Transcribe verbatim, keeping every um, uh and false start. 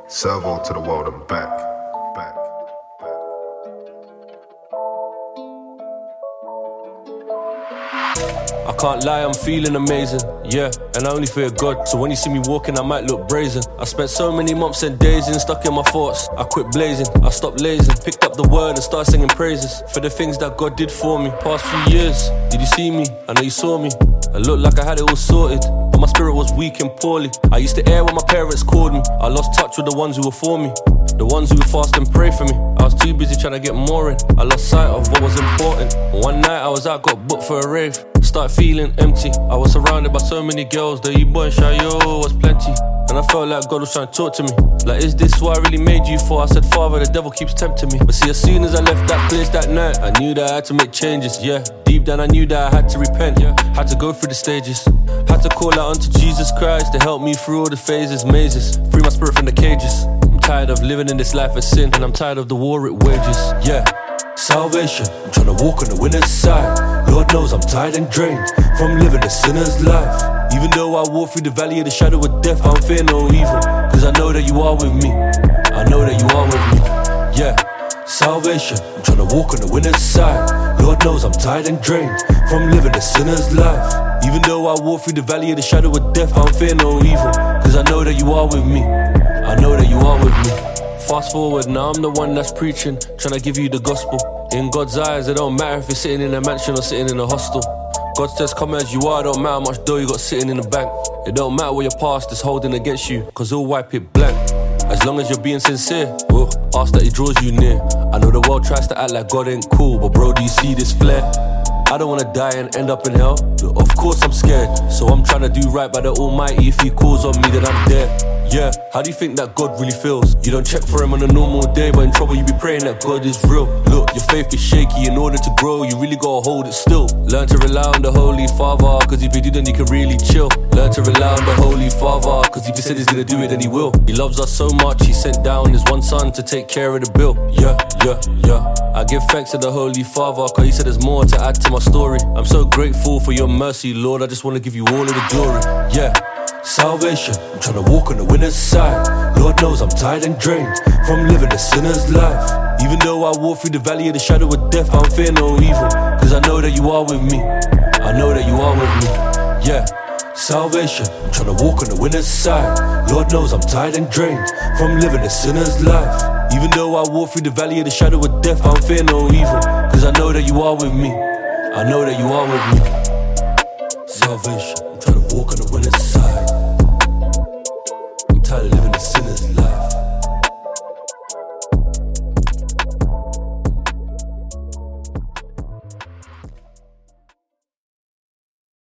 Servo to the world and back, back, back. I can't lie, I'm feeling amazing, yeah, and I only fear God. So when you see me walking, I might look brazen. I spent so many months and days in, stuck in my thoughts. I quit blazing, I stopped lazing, picked up the word and started singing praises for the things that God did for me. Past few years, did you see me? I know you saw me. I looked like I had it all sorted, but my spirit was weak and poorly. I used to air when my parents called me. I lost touch with the ones who were for me, the ones who would fast and pray for me. I was too busy trying to get more in. I lost sight of what was important. One night I was out, got booked for a rave. Started feeling empty. I was surrounded by so many girls. The E-boy and Shayo was plenty. And I felt like God was trying to talk to me. Like, is this what I really made you for? I said, Father, the devil keeps tempting me. But see, as soon as I left that place that night, I knew that I had to make changes, yeah. Deep down I knew that I had to repent, yeah. Had to go through the stages. Had to call out unto Jesus Christ to help me through all the phases, mazes. Free my spirit from the cages. I'm tired of living in this life of sin, and I'm tired of the war it wages, yeah. Salvation, I'm trying to walk on the winner's side. Lord knows I'm tired and drained from living a sinner's life. Even though I walk through the valley of the shadow of death, I don't fear no evil, cause I know that you are with me. I know that you are with me, yeah. Salvation, I'm trying to walk on the winner's side. Lord knows I'm tired and drained from living a sinner's life. Even though I walk through the valley of the shadow of death, I don't fear no evil, cause I know that you are with me. I know that you are with me. Fast forward, now I'm the one that's preaching, trying to give you the gospel. In God's eyes, it don't matter if you're sitting in a mansion or sitting in a hostel. God says come as you are, don't matter how much dough you got sitting in the bank. It don't matter what your past is holding against you, cause he'll wipe it blank. As long as you're being sincere, well, ask that he draws you near. I know the world tries to act like God ain't cool, but bro, do you see this flare? I don't wanna die and end up in hell. Of course I'm scared, so I'm trying to do right by the Almighty. If he calls on me, then I'm there. Yeah, how do you think that God really feels? You don't check for him on a normal day, but in trouble you be praying that God is real. Look, your faith is shaky, in order to grow you really gotta hold it still. Learn to rely on the Holy Father, cause if you do then you can really chill. Learn to rely on the Holy Father, cause if he said he's gonna do it then he will. He loves us so much, he sent down his one son to take care of the bill. Yeah, yeah, yeah. I give thanks to the Holy Father, cause he said there's more to add to my story. I'm so grateful for your mercy, Lord, I just wanna give you all of the glory. Yeah. Salvation, I'm trying to walk on the winner's side. Lord knows I'm tired and drained from living a sinner's life. Even though I walk through the valley of the shadow of death, I don't fear no evil, cause I know that you are with me. I know that you are with me, yeah. Salvation, I'm trying to walk on the winner's side. Lord knows I'm tired and drained from living a sinner's life. Even though I walk through the valley of the shadow of death, I don't fear no evil, cause I know that you are with me. I know that you are with me. Salvation, I'm trying to walk on the